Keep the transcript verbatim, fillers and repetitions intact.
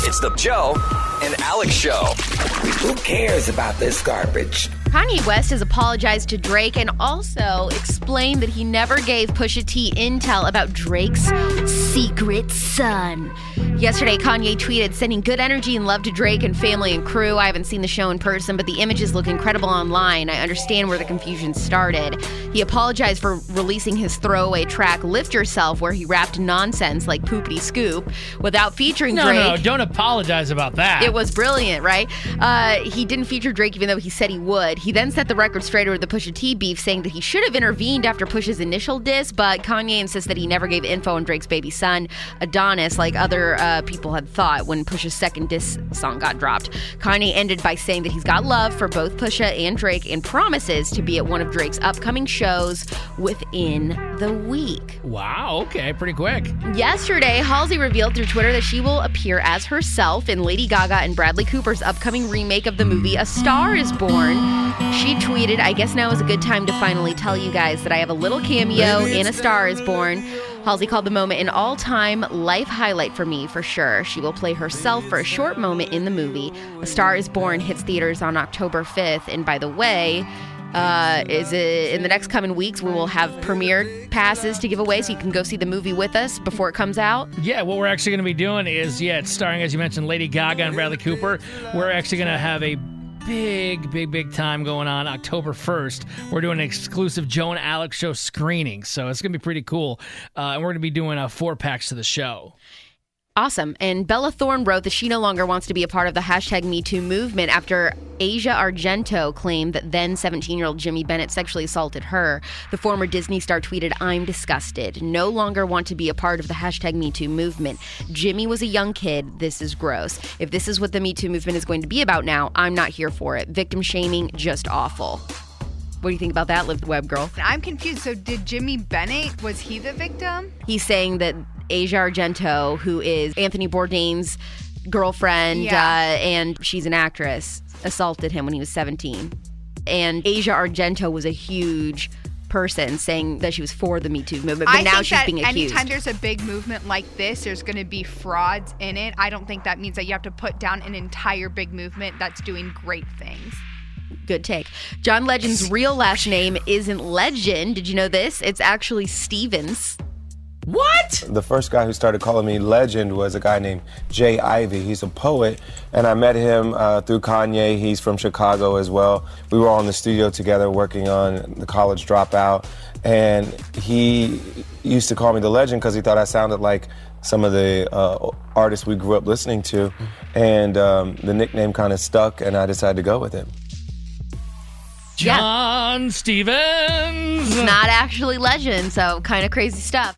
It's the Joe and Alex Show. Who cares about this garbage? Kanye West has apologized to Drake and also explained that he never gave Pusha T intel about Drake's secret son. Yesterday, Kanye tweeted, sending good energy and love to Drake and family and crew. I haven't seen the show in person, but the images look incredible online. I understand where the confusion started. He apologized for releasing his throwaway track, Lift Yourself, where he rapped nonsense like Poopity Scoop without featuring no, Drake. No, no, don't apologize about that. It was brilliant, right? Uh, he didn't feature Drake even though he said he would. He then set the record straight over the Pusha T beef, saying that he should have intervened after Pusha's initial diss, but Kanye insists that he never gave info on Drake's baby son, Adonis, like other uh, people had thought when Pusha's second diss song got dropped. Kanye ended by saying that he's got love for both Pusha and Drake and promises to be at one of Drake's upcoming shows within the week. Wow, okay, pretty quick. Yesterday, Halsey revealed through Twitter that she will appear as herself in Lady Gaga and Bradley Cooper's upcoming remake of the movie A Star is Born. She tweeted, I guess now is a good time to finally tell you guys that I have a little cameo in A Star is Born. Halsey called the moment an all-time life highlight for me, for sure. She will play herself for a short moment in the movie. A Star is Born hits theaters on October fifth. And by the way, uh, is it, in the next coming weeks, we will have premiere passes to give away so you can go see the movie with us before it comes out. Yeah, what we're actually going to be doing is, yeah, it's starring, as you mentioned, Lady Gaga and Bradley Cooper. We're actually going to have a big, big, big time going on October first. We're doing an exclusive Joe and Alex Show screening, so it's going to be pretty cool. Uh, and we're going to be doing uh, four packs to the show. Awesome. And Bella Thorne wrote that she no longer wants to be a part of the hashtag Me Too movement after Asia Argento claimed that then seventeen-year-old Jimmy Bennett sexually assaulted her. The former Disney star tweeted, I'm disgusted. No longer want to be a part of the hashtag Me Too movement. Jimmy was a young kid. This is gross. If this is what the Me Too movement is going to be about now, I'm not here for it. Victim shaming, just awful. What do you think about that, Live the Web Girl? I'm confused. So did Jimmy Bennett, was he the victim? He's saying that Asia Argento, who is Anthony Bourdain's girlfriend, yeah. uh, and she's an actress, assaulted him when he was seventeen. And Asia Argento was a huge person saying that she was for the Me Too movement, but I now think she's that being accused. Anytime there's a big movement like this, there's going to be frauds in it. I don't think that means that you have to put down an entire big movement that's doing great things. Good take. John Legend's real last name isn't Legend. Did you know this? It's actually Stevens. What? The first guy who started calling me Legend was a guy named Jay Ivey. He's a poet, and I met him uh, through Kanye. He's from Chicago as well. We were all in the studio together working on The College Dropout, and he used to call me the Legend because he thought I sounded like some of the uh, artists we grew up listening to, and um, the nickname kind of stuck, and I decided to go with it. John yeah. Stevens. Not actually Legend, so kind of crazy stuff.